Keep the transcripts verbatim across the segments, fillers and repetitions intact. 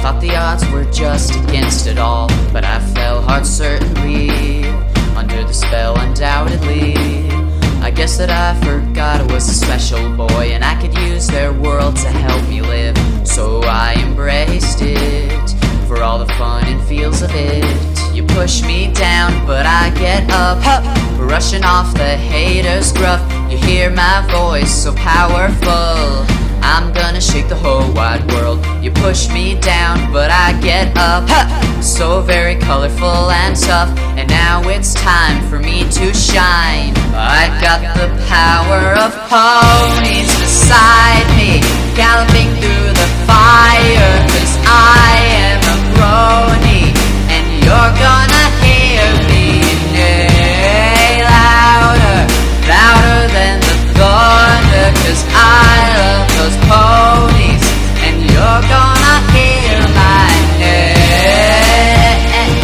Thought the odds were just against it all, but I fell hard certainly, under the spell undoubtedly. I guess that I forgot I was a special boy, and I could use their world to help me live. So I embraced it, for all the fun and feels of it. You push me down, but I get up, up, rushing off the haters' gruff. You hear my voice so powerful, I'm gonna shake the whole wide world. You push me down, but I get up, huh, so very colorful and tough. And now it's time for me to shine. I got the power of ponies beside me, galloping through the fire. Cause I am a brony, and you're gonna hear me neigh louder, louder than the thunder. Cause I love those ponies, and you're gonna hear my neigh.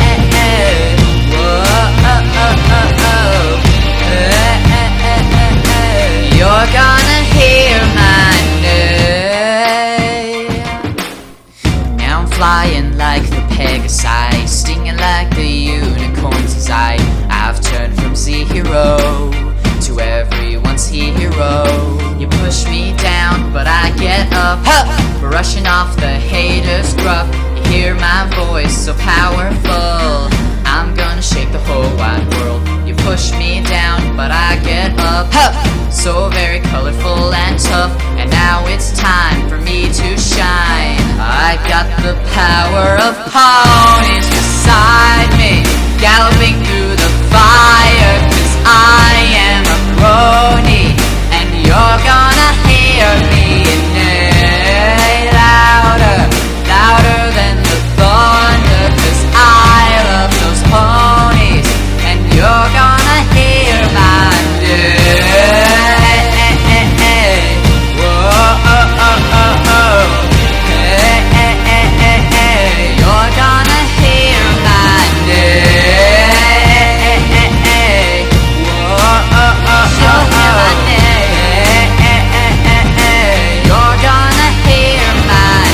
You're gonna hear my neigh. Now I'm flying like the Pegasi, stinging like the unicorn's desire. I've turned from Z-hero to everyone's hero. You push me down, but I get up, huh, rushing off the haters' gruff. You hear my voice so powerful, I'm gonna shake the whole wide world. You push me down, but I get up, huh, so very colorful and tough. And now it's time for me to shine. I got the power of ponies beside me, galloping through the fire. Cause I am a brony, and you're gonna hear me neigh louder, louder than the thunder. Cause I love those ponies, and you're gonna hear my neigh. Whoa, oh, oh, oh, oh. Hey, hey, hey, hey, hey. You're gonna hear my neigh. Whoa, oh, oh, oh, oh. Hey, hey, hey, hey, hey. You're gonna hear my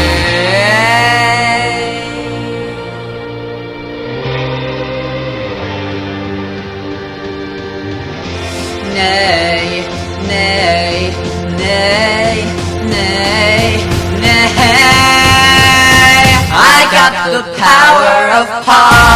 neigh. Neigh, neigh, neigh, neigh, neigh. I got the power of pop.